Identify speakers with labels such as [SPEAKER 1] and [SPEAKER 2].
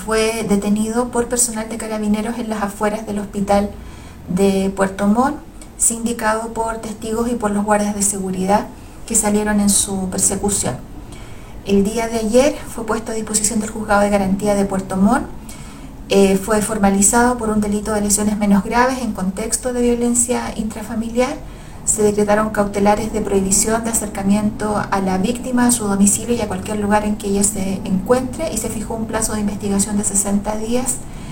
[SPEAKER 1] fue detenido por personal de carabineros en las afueras del hospital de Puerto Montt, sindicado por testigos y por los guardias de seguridad que salieron en su persecución. El día de ayer fue puesto a disposición del Juzgado de Garantía de Puerto Montt. Fue formalizado por un delito de lesiones menos graves en contexto de violencia intrafamiliar. Se decretaron cautelares de prohibición de acercamiento a la víctima, a su domicilio y a cualquier lugar en que ella se encuentre, y se fijó un plazo de investigación de 60 días